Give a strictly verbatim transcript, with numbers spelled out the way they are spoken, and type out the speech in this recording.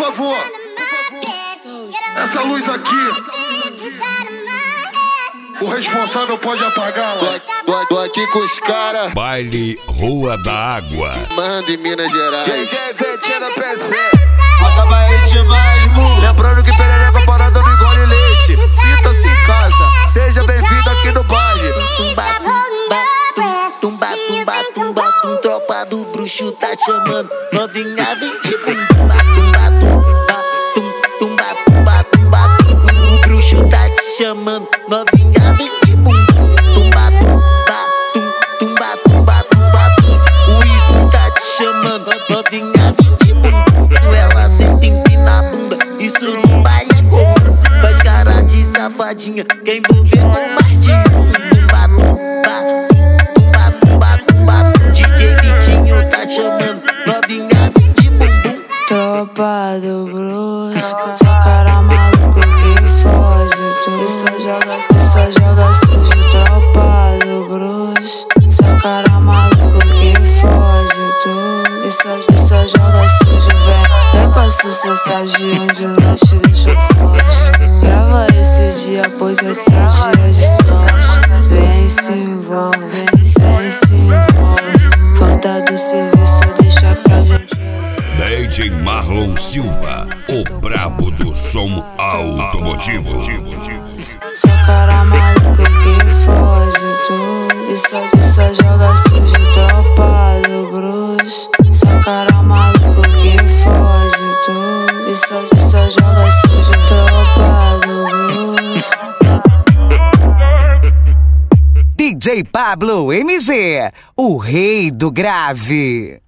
favor. Essa luz aqui, o responsável pode apagá-la. Tô, tô, tô aqui com os caras. Baile Rua da Água. Manda em Minas Gerais. J J Vetina presente. Bota barrete mais, mu. Lembrando que perereca parada não engole leite. Sinta-se em casa, seja bem-vindo aqui no baile. Tumba, tumba, tumba, tumba, tumba, tum, tropa do bruxo tá chamando. Novinha vem de bumbum. Tumba, tumba, tum, tumba, tumba, tumba, tum. O bruxo tá te chamando. Novinha vem de bumbum. Tumba, tumba, tum, tumba, tumba, tumba, tum. O ismo tá te chamando. Novinha vem de bumbum. Ela senta empina na bunda. Isso no baile é comum. Faz cara de safadinha. Quem envolver com mais de um. Tumba, tumba, tumba, tumba, tumba, tum. D J Vitinho tá chamando. Novinha vem de bumbum. Tropa do bruxo, só cara maluco que foge tu. E só joga, e só joga sujo. Tropa do bruxo, só cara maluco que foge tu. E só, e só joga sujo, vem. Vem pra sucesso onde nós te deixa forte. Grava esse dia, pois esse é um dia de sorte. Vem se envolve, vem, vem se envolve. Falta do serviço, deixa que a gente D J Marlon Silva, o brabo do som automotivo. só cara maluco que foge tu. E só, e só joga sujo. Tropa do bruxo, só cara maluco que foge tu. E só, e só joga sujo. Tropa do bruxo. D J Pablo M G, o rei do grave.